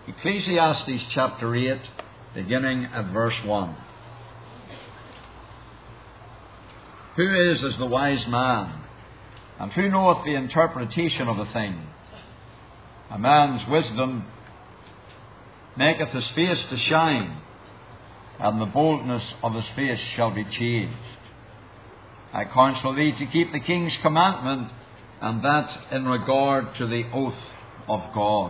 Ecclesiastes chapter 8, beginning at verse 1. Who is as the wise man, and who knoweth the interpretation of a thing? A man's wisdom maketh his face to shine, and the boldness of his face shall be changed. I counsel thee to keep the king's commandment, and that in regard to the oath of God.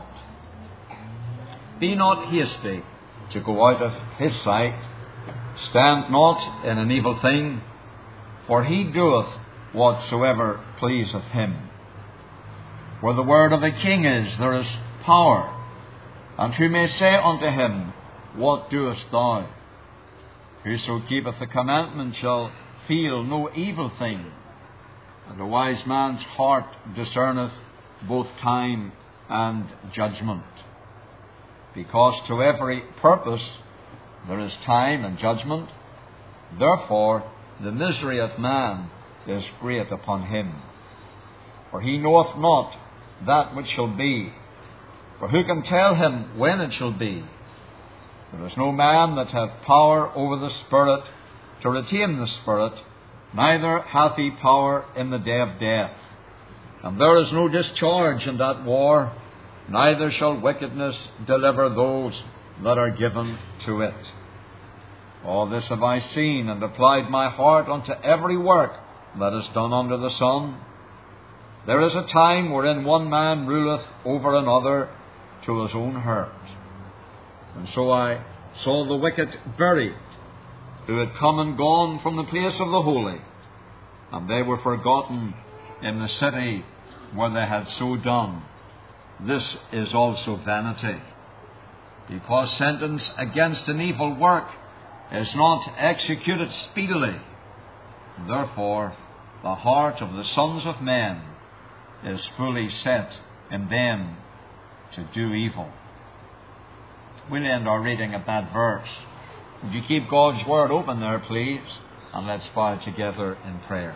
Be not hasty to go out of his sight. Stand not in an evil thing, for he doeth whatsoever pleaseth him. Where the word of a king is, there is power. And who may say unto him, What doest thou? Whoso keepeth the commandment shall feel no evil thing. And a wise man's heart discerneth both time and judgment. Because to every purpose there is time and judgment, therefore the misery of man is great upon him. For he knoweth not that which shall be, for who can tell him when it shall be? There is no man that hath power over the Spirit to retain the Spirit, neither hath he power in the day of death. And there is no discharge in that war, neither shall wickedness deliver those that are given to it. All this have I seen, and applied my heart unto every work that is done under the sun. There is a time wherein one man ruleth over another to his own hurt. And so I saw the wicked buried, who had come and gone from the place of the holy, and they were forgotten in the city where they had so done. This is also vanity, because sentence against an evil work is not executed speedily. Therefore the heart of the sons of men is fully set in them to do evil. We'll end our reading at that verse. Would you keep God's Word open there, please? And let's bow together in prayer.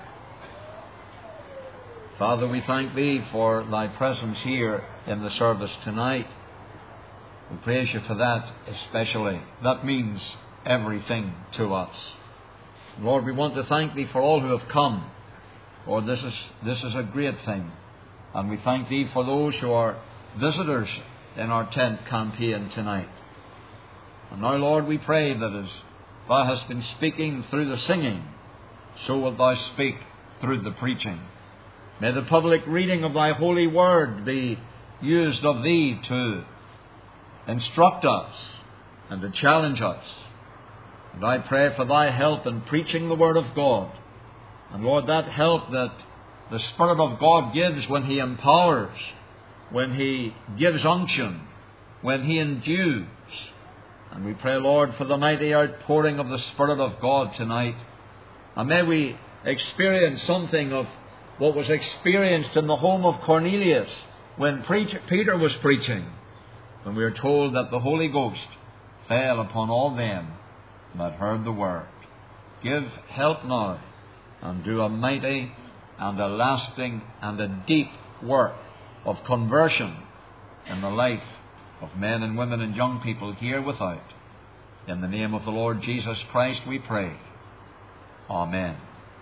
Father, we thank Thee for Thy presence here in the service tonight. We praise You for that especially. That means everything to us. Lord, we want to thank Thee for all who have come. Lord, this is a great thing. And we thank Thee for those who are visitors in our tent campaign tonight. And now, Lord, we pray that as Thou hast been speaking through the singing, so wilt Thou speak through the preaching. May the public reading of Thy holy word be used of Thee to instruct us and to challenge us. And I pray for Thy help in preaching the word of God. And Lord, that help that the Spirit of God gives when He empowers, when He gives unction, when He endues. And we pray, Lord, for the mighty outpouring of the Spirit of God tonight. And may we experience something of what was experienced in the home of Cornelius when Peter was preaching, when we are told that the Holy Ghost fell upon all them that heard the word. Give help now, and do a mighty and a lasting and a deep work of conversion in the life of men and women and young people here without. In the name of the Lord Jesus Christ we pray. Amen.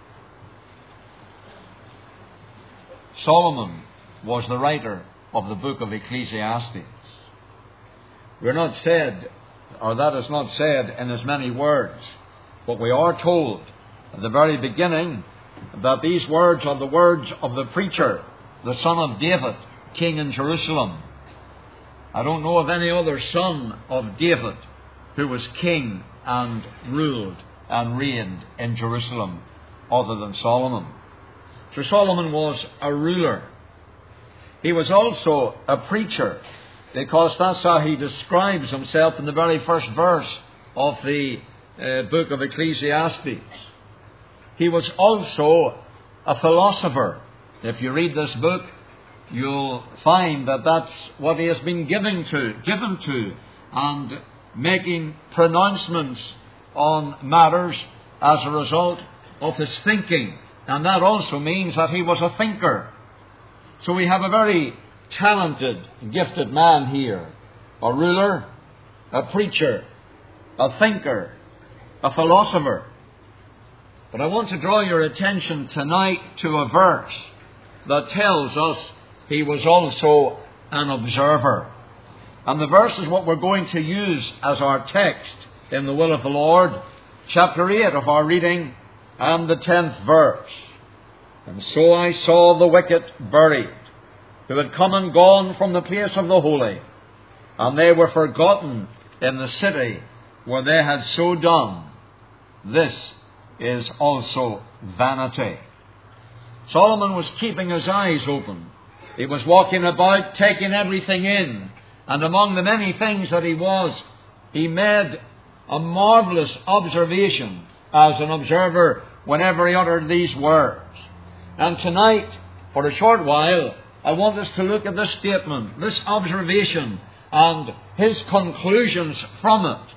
Solomon was the writer of the book of Ecclesiastes. We're not said, or that is not said in as many words, but we are told at the very beginning that these words are the words of the preacher, the son of David, king in Jerusalem. I don't know of any other son of David who was king and ruled and reigned in Jerusalem other than Solomon. So Solomon was a ruler. He was also a preacher, because that's how he describes himself in the very first verse of the book of Ecclesiastes. He was also a philosopher. If you read this book, you'll find that that's what he has been given to, and making pronouncements on matters as a result of his thinking. And that also means that he was a thinker. So we have a very talented, gifted man here a ruler, a preacher, a thinker, a philosopher. But I want to draw your attention tonight to a verse that tells us he was also an observer. And the verse is what we're going to use as our text in the will of the Lord. Chapter 8 of our reading and the 10th verse. And so I saw the wicked buried, who had come and gone from the place of the holy, and they were forgotten in the city where they had so done. This is also vanity. Solomon was keeping his eyes open. He was walking about, taking everything in. And among the many things that he made a marvelous observation as an observer whenever he uttered these words. And tonight, for a short while, I want us to look at this statement, this observation, and his conclusions from it.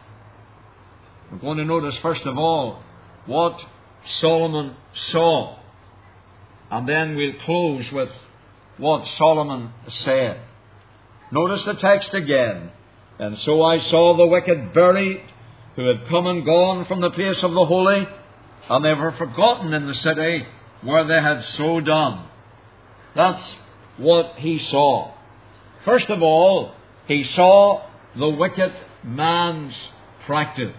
We're going to notice, first of all, what Solomon saw. And then we'll close with what Solomon said. Notice the text again. And so I saw the wicked buried, who had come and gone from the place of the holy, and they were forgotten in the city where they had so done. That's what he saw. First of all, he saw the wicked man's practice.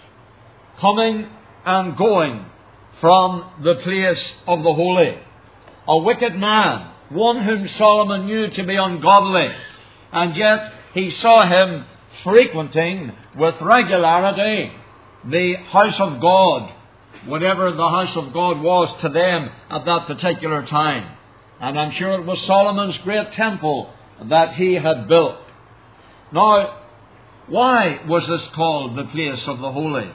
Coming and going from the place of the holy. A wicked man, one whom Solomon knew to be ungodly, and yet he saw him frequenting with regularity the house of God, whatever the house of God was to them at that particular time. And I'm sure it was Solomon's great temple that he had built. Now, why was this called the place of the holy?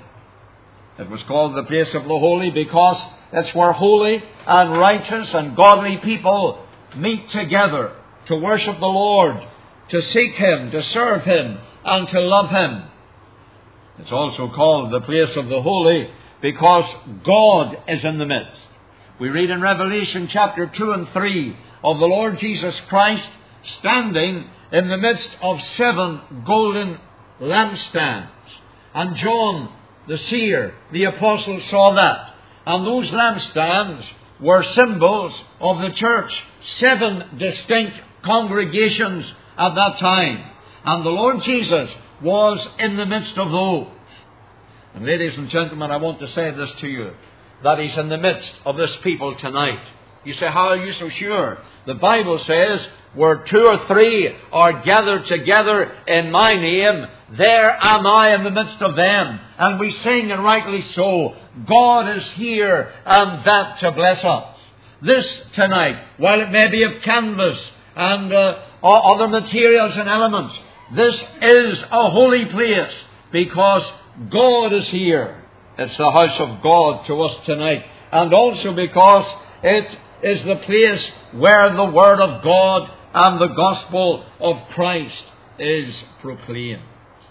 It was called the place of the holy because it's where holy and righteous and godly people meet together to worship the Lord, to seek Him, to serve Him, and to love Him. It's also called the place of the holy because God is in the midst. We read in Revelation chapter 2 and 3 of the Lord Jesus Christ standing in the midst of 7 golden lampstands. And John, the seer, the apostle, saw that. And those lampstands were symbols of the church. 7 distinct congregations at that time. And the Lord Jesus was in the midst of those. And ladies and gentlemen, I want to say this to you, that He's in the midst of this people tonight. You say, how are you so sure? The Bible says, where 2 or 3 are gathered together in my name, there am I in the midst of them. And we sing, and rightly so, God is here and that to bless us. This tonight, while it may be of canvas and other materials and elements, this is a holy place because God is here. It's the house of God to us tonight. And also because it is the place where the Word of God and the gospel of Christ is proclaimed.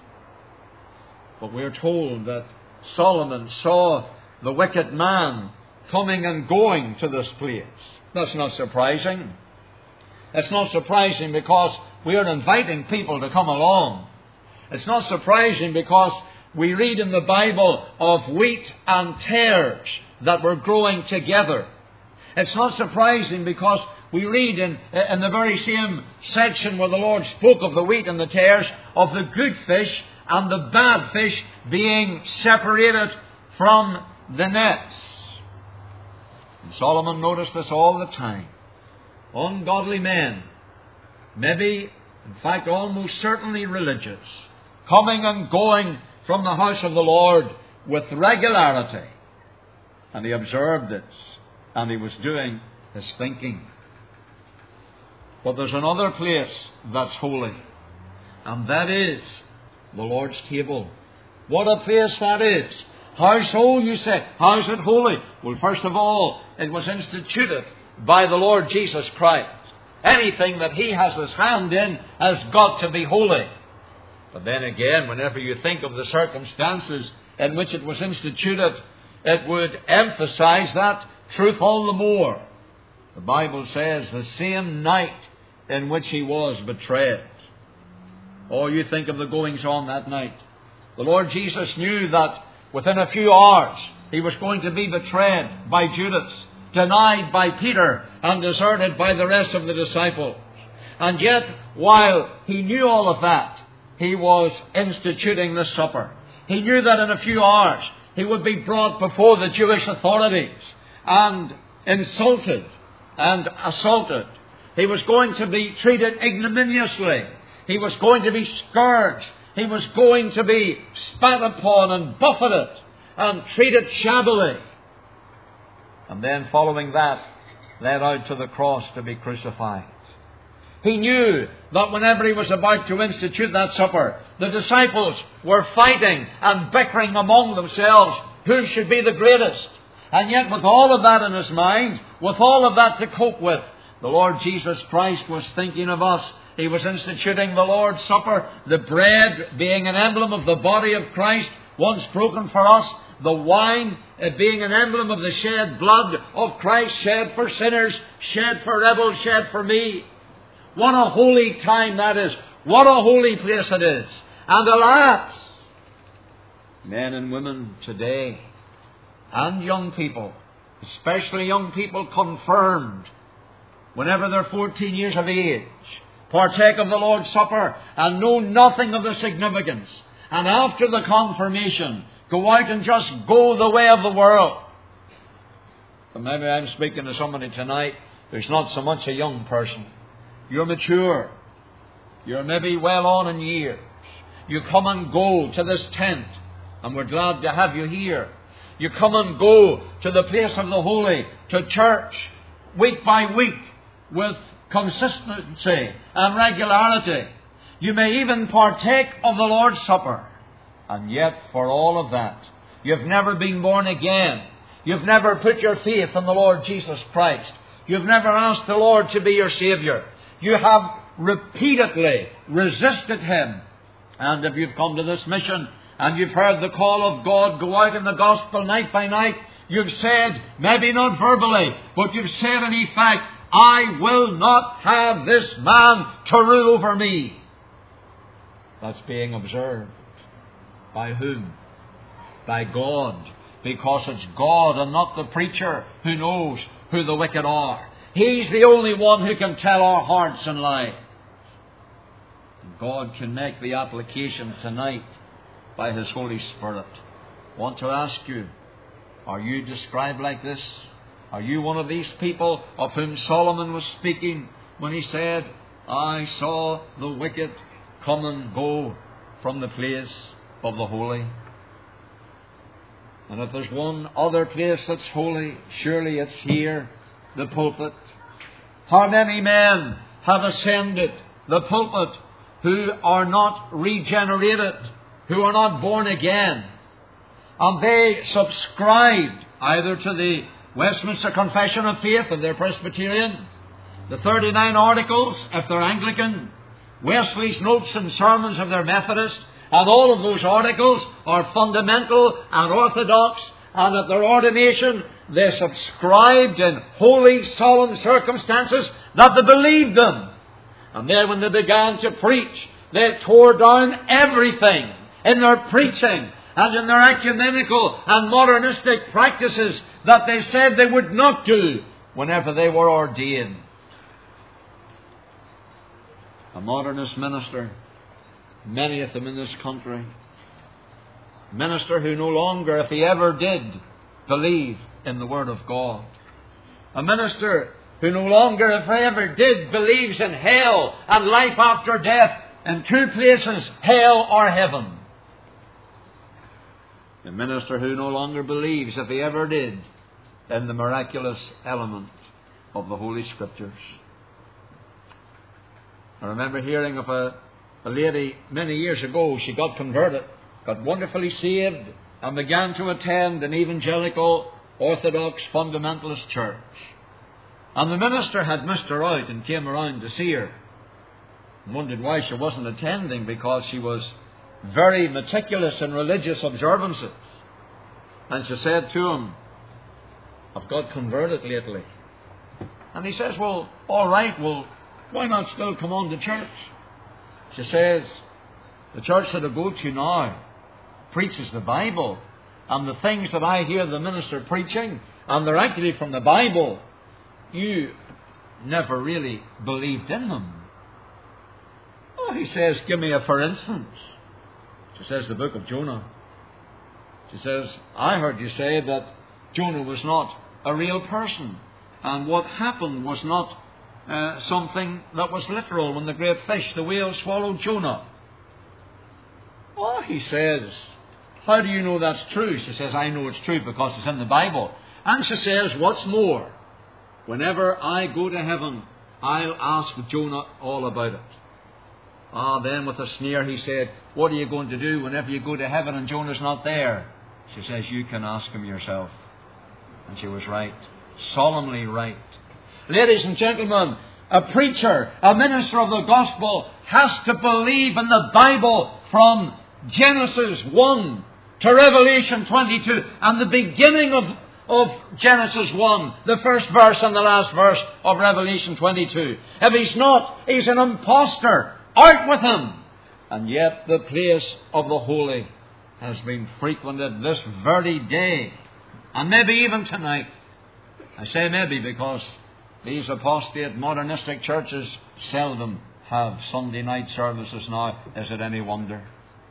But we're told that Solomon saw the wicked man coming and going to this place. That's not surprising. It's not surprising because we are inviting people to come along. It's not surprising because we read in the Bible of wheat and tares that were growing together. It's not surprising because we read in the very same section where the Lord spoke of the wheat and the tares, of the good fish and the bad fish being separated from the nets. And Solomon noticed this all the time. Ungodly men, maybe, in fact, almost certainly religious, coming and going from the house of the Lord with regularity. And he observed this, and he was doing his thinking. But there's another place that's holy, and that is the Lord's table. What a place that is. How so, you say? How is it holy? Well, first of all, it was instituted by the Lord Jesus Christ. Anything that He has His hand in has got to be holy. But then again, whenever you think of the circumstances in which it was instituted, it would emphasize that truth all the more. The Bible says the same night in which He was betrayed. Oh, you think of the goings on that night. The Lord Jesus knew that within a few hours He was going to be betrayed by Judas, denied by Peter, and deserted by the rest of the disciples. And yet, while He knew all of that, He was instituting the supper. He knew that in a few hours He would be brought before the Jewish authorities and insulted and assaulted. He was going to be treated ignominiously. He was going to be scourged. He was going to be spat upon and buffeted and treated shabbily. And then following that, led out to the cross to be crucified. He knew that whenever He was about to institute that supper, the disciples were fighting and bickering among themselves who should be the greatest. And yet with all of that in His mind, with all of that to cope with, the Lord Jesus Christ was thinking of us. He was instituting the Lord's Supper, the bread being an emblem of the body of Christ, once broken for us, the wine being an emblem of the shed blood of Christ, shed for sinners, shed for rebels, shed for me. What a holy time that is. What a holy place it is. And alas, men and women today, and young people, especially young people confirmed, whenever they're 14 years of age, partake of the Lord's Supper and know nothing of the significance. And after the confirmation, go out and just go the way of the world. But maybe I'm speaking to somebody tonight who's not so much a young person. You're mature. You're maybe well on in years. You come and go to this tent, and we're glad to have you here. You come and go to the place of the holy, to church, week by week, with consistency and regularity. You may even partake of the Lord's Supper. And yet, for all of that, you've never been born again. You've never put your faith in the Lord Jesus Christ. You've never asked the Lord to be your Saviour. You have repeatedly resisted Him. And if you've come to this mission and you've heard the call of God, go out in the gospel night by night, you've said, maybe not verbally, but you've said in effect, I will not have this man to rule over me. That's being observed. By whom? By God. Because it's God and not the preacher who knows who the wicked are. He's the only one who can tell our hearts and lives. And God can make the application tonight by His Holy Spirit. I want to ask you, are you described like this? Are you one of these people of whom Solomon was speaking when he said, I saw the wicked come and go from the place of the holy? And if there's one other place that's holy, surely it's here, the pulpit. How many men have ascended the pulpit who are not regenerated, who are not born again? And they subscribed either to the Westminster Confession of Faith if they're Presbyterian, the 39 Articles if they're Anglican, Wesley's Notes and Sermons if they're Methodist, and all of those articles are fundamental and orthodox, and at their ordination they subscribed in holy, solemn circumstances that they believed them. And then when they began to preach, they tore down everything in their preaching and in their ecumenical and modernistic practices that they said they would not do whenever they were ordained. A modernist minister, many of them in this country, a minister who no longer, if he ever did, believe in the Word of God. A minister who no longer, if he ever did, believes in hell and life after death in two places, hell or heaven. A minister who no longer believes, if he ever did, in the miraculous element of the Holy Scriptures. I remember hearing of a lady many years ago. She got converted, got wonderfully saved, and began to attend an evangelical, orthodox, fundamentalist church. And the minister had missed her out and came around to see her. And wondered why she wasn't attending, because she was very meticulous in religious observances. And she said to him, I've got converted lately. And he says, well, all right, well, why not still come on to church? She says, The church that I go to now preaches the Bible, and the things that I hear the minister preaching, and they're actually from the Bible, you never really believed in them. Oh, he says, give me a for instance. She says, the book of Jonah. She says, I heard you say that Jonah was not a real person, and what happened was not something that was literal when the great fish, the whale, swallowed Jonah. Oh, he says, how do you know that's true? She says, I know it's true because it's in the Bible. And she says, what's more, whenever I go to heaven, I'll ask Jonah all about it. Then with a sneer he said, what are you going to do whenever you go to heaven and Jonah's not there? She says, you can ask him yourself. And she was right. Solemnly right. Ladies and gentlemen, a preacher, a minister of the gospel has to believe in the Bible from Genesis 1 to Revelation 22 and the beginning of Genesis 1, the first verse and the last verse of Revelation 22. If he's not, he's an impostor. Out with him! And yet the place of the holy has been frequented this very day, and maybe even tonight. I say maybe because these apostate modernistic churches seldom have Sunday night services now. Is it any wonder?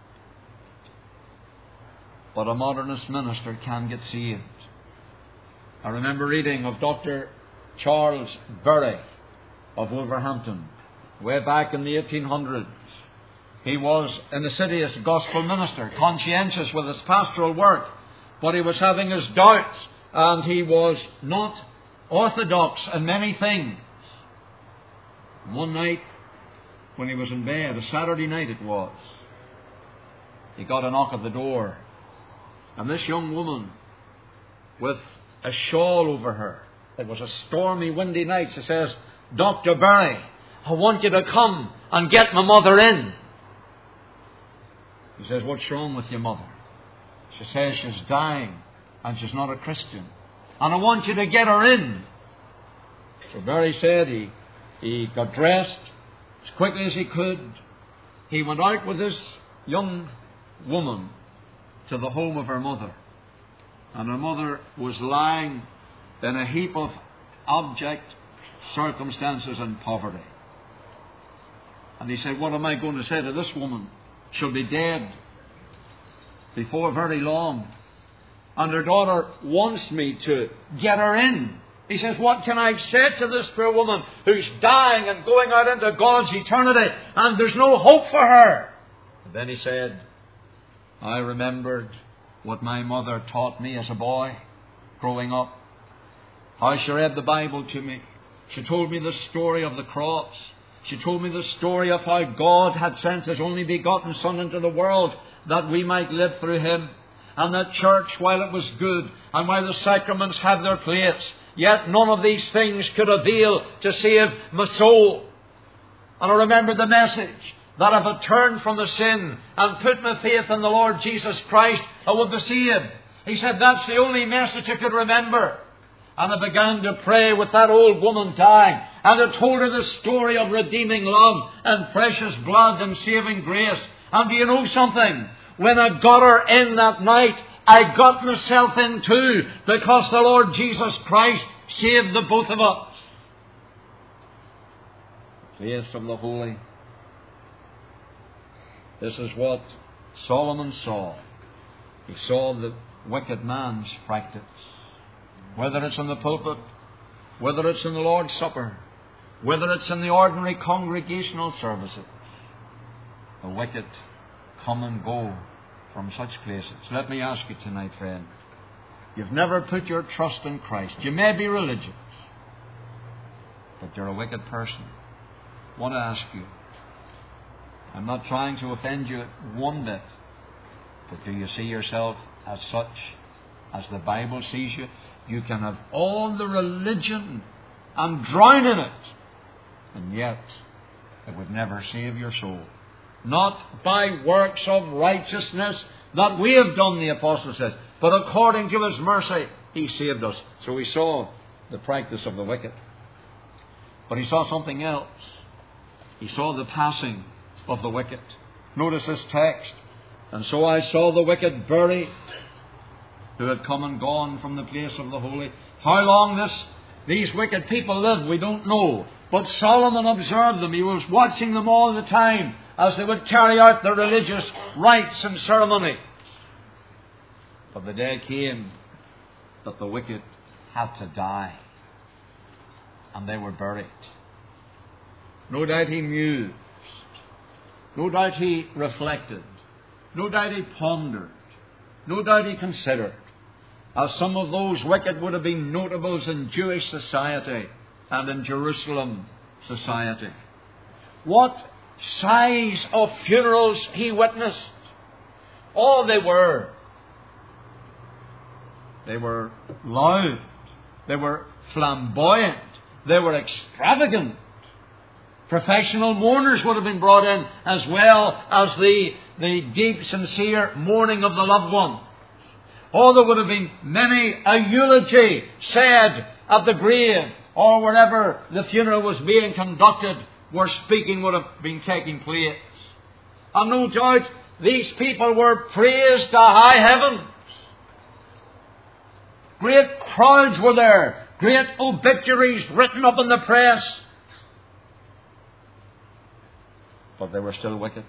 But a modernist minister can get saved. I remember reading of Dr. Charles Bury of Wolverhampton way back in the 1800s. He was in the city as a gospel minister, conscientious with his pastoral work, but he was having his doubts, and he was not orthodox in many things. One night, when he was in bed, a Saturday night it was, he got a knock at the door, and this young woman, with a shawl over her, it was a stormy, windy night, she says, Dr. Bury, I want you to come and get my mother in. He says, what's wrong with your mother? She says she's dying and she's not a Christian. And I want you to get her in. So Bury said he got dressed as quickly as he could. He went out with this young woman to the home of her mother. And her mother was lying in a heap of abject circumstances and poverty. And he said, what am I going to say to this woman? She'll be dead before very long. And her daughter wants me to get her in. He says, what can I say to this poor woman who's dying and going out into God's eternity and there's no hope for her? And then he said, I remembered what my mother taught me as a boy growing up. How she read the Bible to me. She told me the story of the cross. She told me the story of how God had sent His only begotten Son into the world that we might live through Him. And that church, while it was good, and while the sacraments had their place, yet none of these things could avail to save my soul. And I remember the message that if I turned from the sin and put my faith in the Lord Jesus Christ, I would be saved. He said that's the only message I could remember. And I began to pray with that old woman dying. And I told her the story of redeeming love and precious blood and saving grace. And do you know something? When I got her in that night, I got myself in too, because the Lord Jesus Christ saved the both of us. The place of the holy. This is what Solomon saw. He saw the wicked man's practice. Whether it's in the pulpit, whether it's in the Lord's Supper, whether it's in the ordinary congregational services, the wicked come and go from such places. Let me ask you tonight, friend. You've never put your trust in Christ. You may be religious, but you're a wicked person. I want to ask you, I'm not trying to offend you one bit, but do you see yourself as such as the Bible sees you? You can have all the religion and drown in it, and yet it would never save your soul. Not by works of righteousness that we have done, the apostle says, but according to His mercy, He saved us. So he saw the practice of the wicked. But he saw something else. He saw the passing of the wicked. Notice this text. And so I saw the wicked buried, who had come and gone from the place of the holy. How long these wicked people lived, we don't know. But Solomon observed them. He was watching them all the time as they would carry out their religious rites and ceremonies. But the day came that the wicked had to die, and they were buried. No doubt he mused. No doubt he reflected. No doubt he pondered. No doubt he considered. As some of those wicked would have been notables in Jewish society and in Jerusalem society. What size of funerals he witnessed. Oh, they were loud. They were flamboyant. They were extravagant. Professional mourners would have been brought in, as well as the deep, sincere mourning of the loved one. Oh, there would have been many a eulogy said at the grave or wherever the funeral was being conducted, where speaking would have been taking place. And no doubt these people were praised to high heavens. Great crowds were there. Great obituaries written up in the press. But they were still wicked.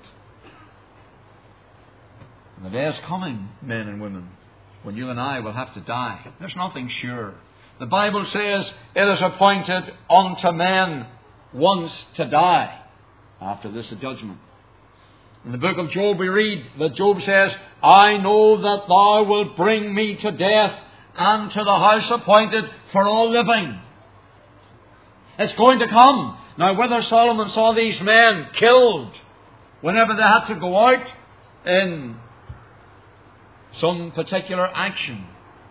And the day is coming, men and women, when you and I will have to die. There's nothing sure. The Bible says it is appointed unto men once to die. After this, a judgment. In the book of Job we read that Job says, I know that thou wilt bring me to death and to the house appointed for all living. It's going to come. Now, whether Solomon saw these men killed whenever they had to go out in some particular action,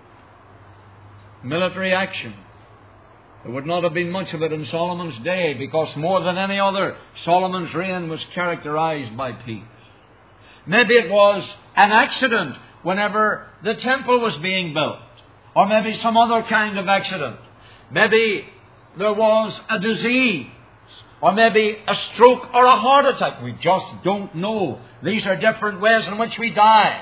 military action, there would not have been much of it in Solomon's day, because more than any other, Solomon's reign was characterized by peace. Maybe it was an accident whenever the temple was being built, or maybe some other kind of accident. Maybe there was a disease, or maybe a stroke or a heart attack. We just don't know. These are different ways in which we die.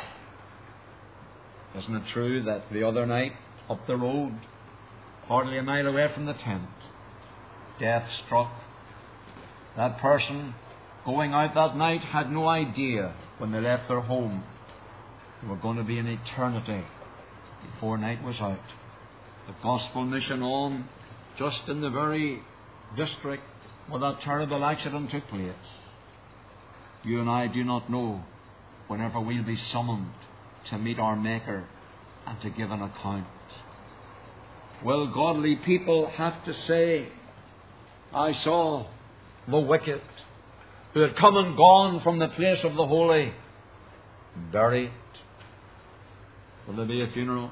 Isn't it true that the other night, up the road, hardly a mile away from the tent, death struck? That person going out that night had no idea when they left their home they were going to be in eternity before night was out. The gospel mission on just in the very district where that terrible accident took place. You and I do not know whenever we'll be summoned to meet our Maker and to give an account. Will godly people have to say, I saw the wicked who had come and gone from the place of the holy, buried? Will there be a funeral?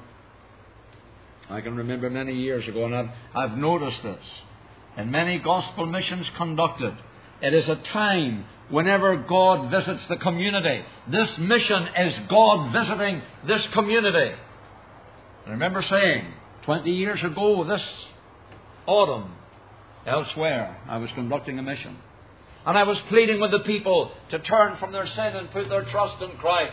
I can remember many years ago, and I've noticed this, in many gospel missions conducted, it is a time whenever God visits the community. This mission is God visiting this community. I remember saying, 20 years ago this autumn, elsewhere, I was conducting a mission. And I was pleading with the people to turn from their sin and put their trust in Christ.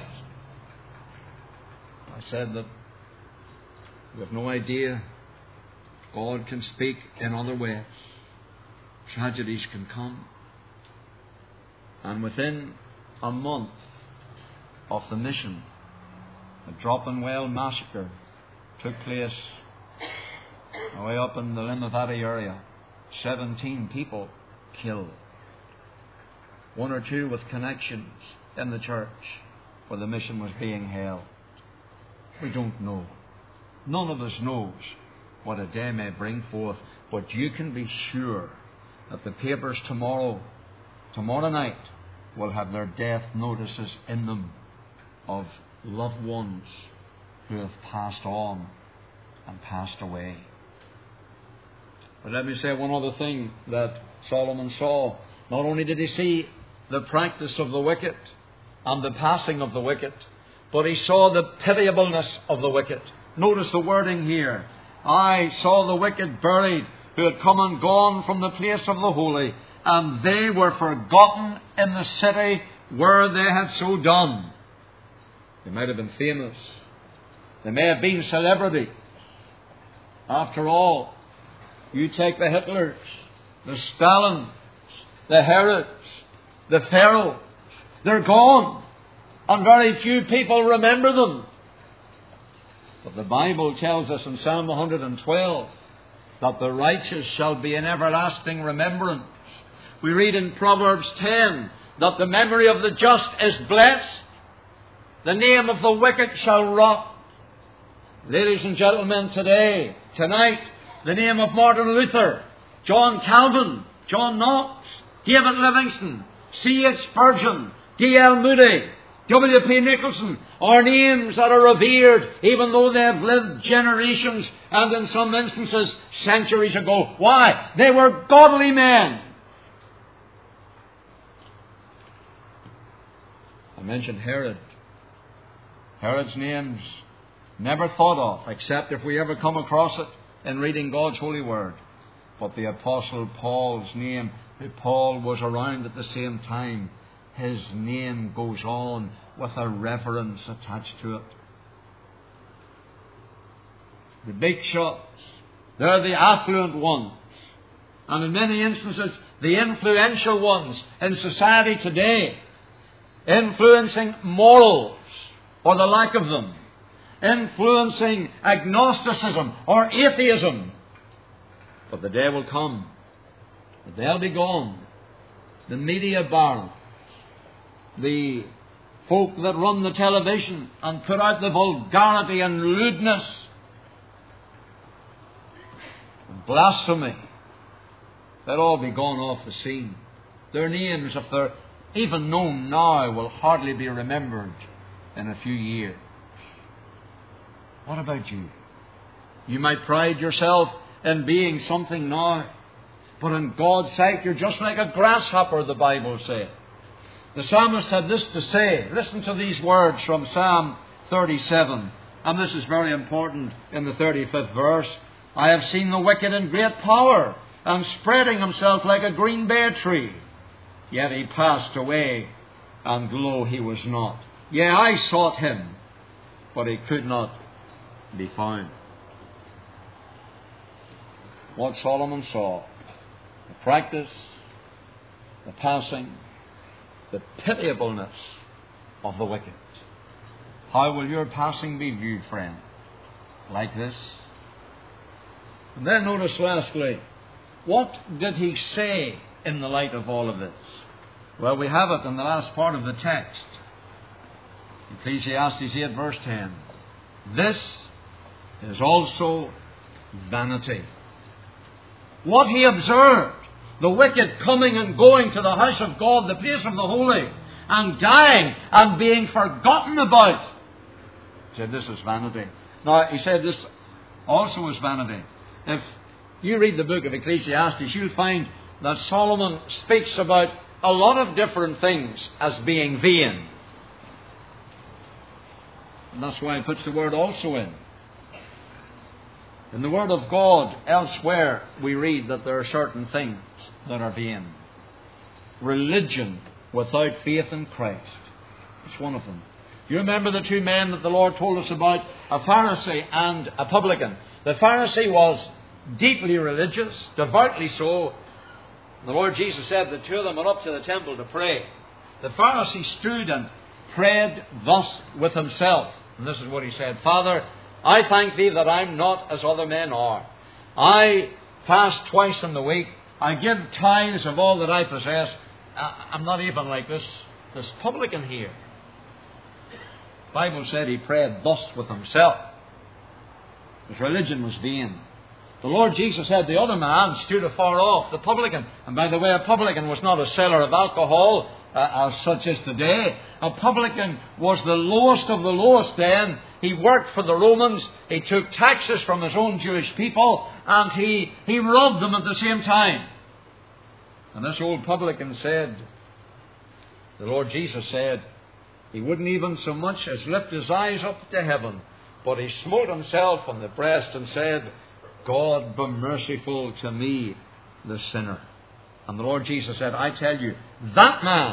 I said that we have no idea God can speak in other ways. Tragedies can come. And within a month of the mission, the Dropenwell massacre took place way up in the Limavady area. 17 people killed. 1 or 2 with connections in the church where the mission was being held. We don't know. None of us knows what a day may bring forth, but you can be sure that the papers tomorrow night, will have their death notices in them of loved ones who have passed on and passed away. But let me say one other thing that Solomon saw. Not only did he see the practice of the wicked and the passing of the wicked, but he saw the pitiableness of the wicked. Notice the wording here. I saw the wicked buried, who had come and gone from the place of the holy, and they were forgotten in the city where they had so done. They might have been famous. They may have been celebrities. After all, you take the Hitlers, the Stalins, the Herods, the Pharaohs. They're gone. And very few people remember them. But the Bible tells us in Psalm 112 that the righteous shall be in everlasting remembrance. We read in Proverbs 10 that the memory of the just is blessed. The name of the wicked shall rot. Ladies and gentlemen, tonight, the name of Martin Luther, John Calvin, John Knox, David Livingstone, C.H. Spurgeon, D.L. Moody, W.P. Nicholson are names that are revered even though they have lived generations and in some instances centuries ago. Why? They were godly men. I mentioned Herod. Herod's name's never thought of, except if we ever come across it in reading God's holy word. But the Apostle Paul's name, Paul was around at the same time, his name goes on with a reverence attached to it. The big shots, they're the affluent ones. And in many instances, the influential ones in society today, influencing morals or the lack of them, influencing agnosticism or atheism. But the day will come that they'll be gone. The media barons, the folk that run the television and put out the vulgarity and lewdness, and blasphemy, they'll all be gone off the scene. Their names, if they're even known now, will hardly be remembered in a few years. What about you? You might pride yourself in being something now, but in God's sight you're just like a grasshopper, the Bible says. The psalmist had this to say. Listen to these words from Psalm 37. And this is very important in the 35th verse. I have seen the wicked in great power, and spreading himself like a green bay tree. Yet he passed away, and lo, he was not. Yea, I sought him, but he could not be found. What Solomon saw, the practice, the passing, the pitiableness of the wicked. How will your passing be viewed, friend? Like this? And then notice lastly, what did he say in the light of all of this? Well, we have it in the last part of the text. Ecclesiastes 8 verse 10. This is also vanity. What he observed, the wicked coming and going to the house of God, the place of the holy, and dying and being forgotten about. He said, this is vanity. Now, he said this also is vanity. If you read the book of Ecclesiastes, you'll find that Solomon speaks about a lot of different things as being vain. And that's why he puts the word also in. In the Word of God, elsewhere, we read that there are certain things that are vain. Religion without faith in Christ. It's one of them. You remember the two men that the Lord told us about, a Pharisee and a publican. The Pharisee was deeply religious, devoutly so. The Lord Jesus said the two of them went up to the temple to pray. The Pharisee stood and prayed thus with himself. And this is what he said. Father, I thank thee that I'm not as other men are. I fast twice in the week. I give tithes of all that I possess. I'm not even like this publican here. The Bible said he prayed thus with himself. His religion was vain. The Lord Jesus said the other man stood afar off, the publican. And by the way, a publican was not a seller of alcohol, as such as today. A publican was the lowest of the lowest then. He worked for the Romans. He took taxes from his own Jewish people. And he robbed them at the same time. And this old publican said, the Lord Jesus said, he wouldn't even so much as lift his eyes up to heaven. But he smote himself on the breast and said, God be merciful to me, the sinner. And the Lord Jesus said, I tell you, that man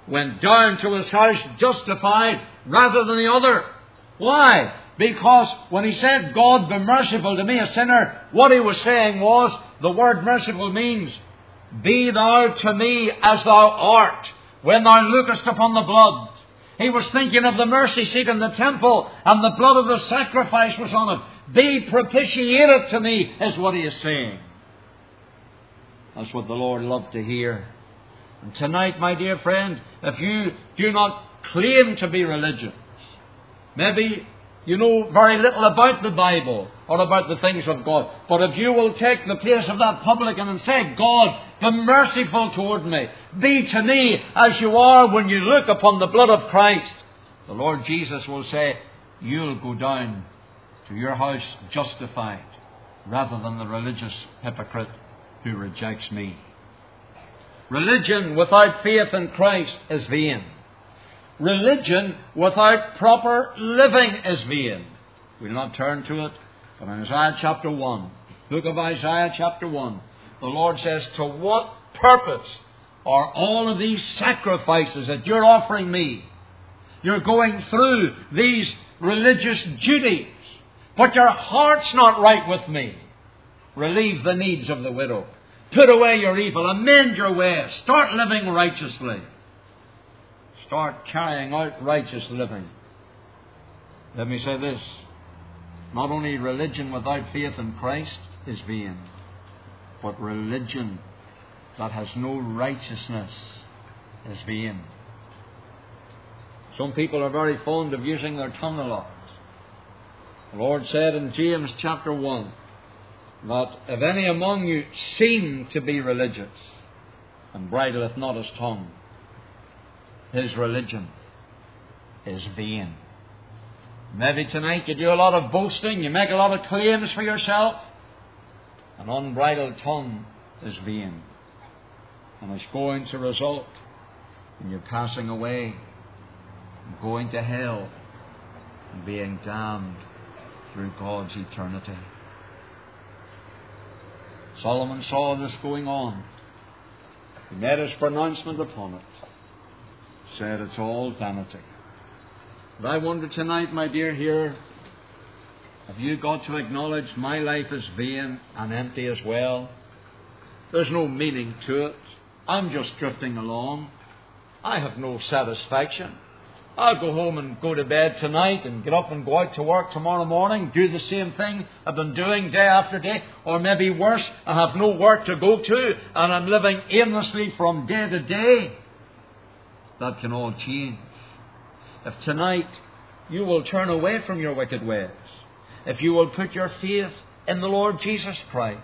went down to his house justified rather than the other. Why? Because when he said, God be merciful to me, a sinner, what he was saying was, the word merciful means, be thou to me as thou art, when thou lookest upon the blood. He was thinking of the mercy seat in the temple, and the blood of the sacrifice was on it. Be propitiated to me, is what he is saying. That's what the Lord loved to hear. And tonight, my dear friend, if you do not claim to be religious, maybe you know very little about the Bible or about the things of God, but if you will take the place of that publican and say, God, be merciful toward me, be to me as you are when you look upon the blood of Christ, the Lord Jesus will say, you'll go down to your house justified rather than the religious hypocrite who rejects me. Religion without faith in Christ is vain. Religion without proper living is vain. We'll not turn to it, but in Isaiah chapter 1, book of Isaiah chapter 1, the Lord says, to what purpose are all of these sacrifices that you're offering me? You're going through these religious duties, but your heart's not right with me. Relieve the needs of the widow. Put away your evil. Amend your ways. Start living righteously. Start carrying out righteous living. Let me say this. Not only religion without faith in Christ is vain, but religion that has no righteousness is vain. Some people are very fond of using their tongue a lot. The Lord said in James chapter 1 that if any among you seem to be religious and bridleth not his tongue, his religion is vain. Maybe tonight you do a lot of boasting, you make a lot of claims for yourself. An unbridled tongue is vain. And it's going to result in you passing away and going to hell and being damned through God's eternity. Solomon saw this going on. He made his pronouncement upon it. Said it's all vanity. But I wonder tonight, my dear hearer, have you got to acknowledge my life is vain and empty as well? There's no meaning to it. I'm just drifting along. I have no satisfaction. I'll go home and go to bed tonight and get up and go out to work tomorrow morning, do the same thing I've been doing day after day, or maybe worse, I have no work to go to and I'm living aimlessly from day to day. That can all change. If tonight you will turn away from your wicked ways, if you will put your faith in the Lord Jesus Christ,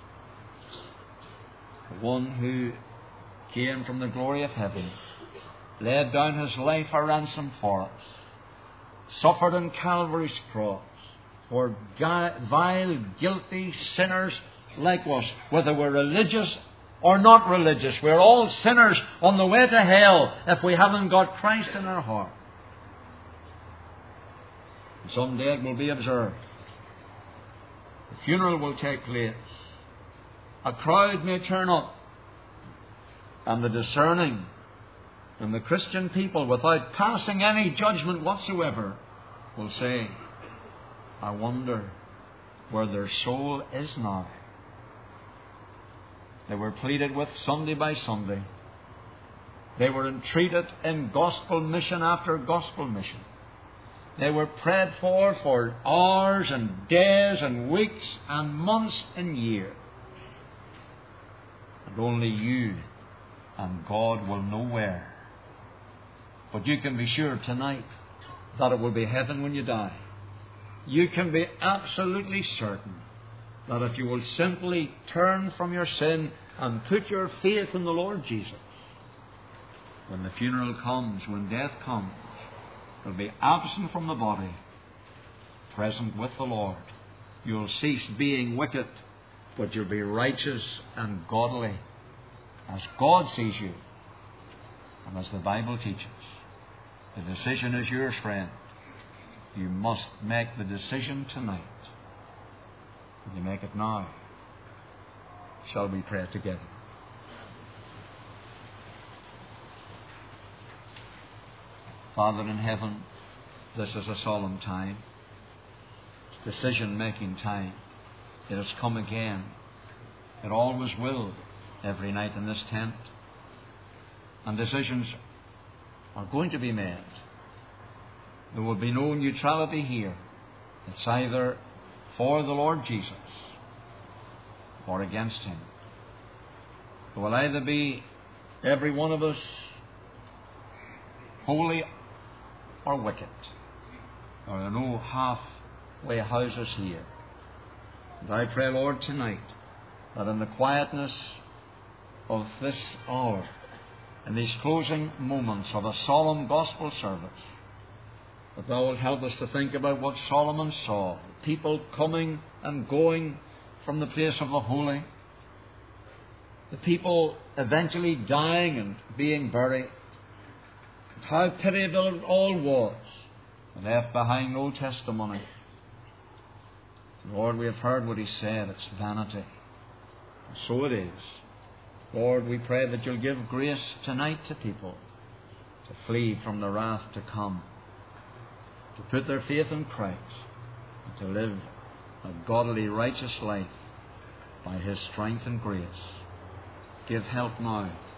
the one who came from the glory of heaven, laid down his life a ransom for us, suffered on Calvary's cross for vile, guilty sinners like us, whether we're religious or not religious. We're all sinners on the way to hell if we haven't got Christ in our heart. And someday it will be observed. The funeral will take place. A crowd may turn up, and the discerning and the Christian people, without passing any judgment whatsoever, will say, I wonder where their soul is now. They were pleaded with Sunday by Sunday. They were entreated in gospel mission after gospel mission. They were prayed for hours and days and weeks and months and years. And only you and God will know where. But you can be sure tonight that it will be heaven when you die. You can be absolutely certain that if you will simply turn from your sin and put your faith in the Lord Jesus, when the funeral comes, when death comes, you'll be absent from the body, present with the Lord. You'll cease being wicked, but you'll be righteous and godly, as God sees you, and as the Bible teaches. The decision is yours, friend. You must make the decision tonight. Will you make it now? Shall we pray together? Father in heaven, this is a solemn time. It's decision-making time. It has come again. It always will every night in this tent. And decisions are going to be made. There will be no neutrality here. It's either for the Lord Jesus or against Him. It will either be every one of us holy or wicked. There are no halfway houses here. And I pray, Lord, tonight that in the quietness of this hour, in these closing moments of a solemn gospel service, that Thou wilt help us to think about what Solomon saw. People coming and going from the place of the holy. The people eventually dying and being buried. And how pitiable it all was. And left behind no testimony. Lord, we have heard what He said. It's vanity. And so it is. Lord, we pray that You'll give grace tonight to people to flee from the wrath to come, to put their faith in Christ, and to live a godly, righteous life by His strength and grace. Give help now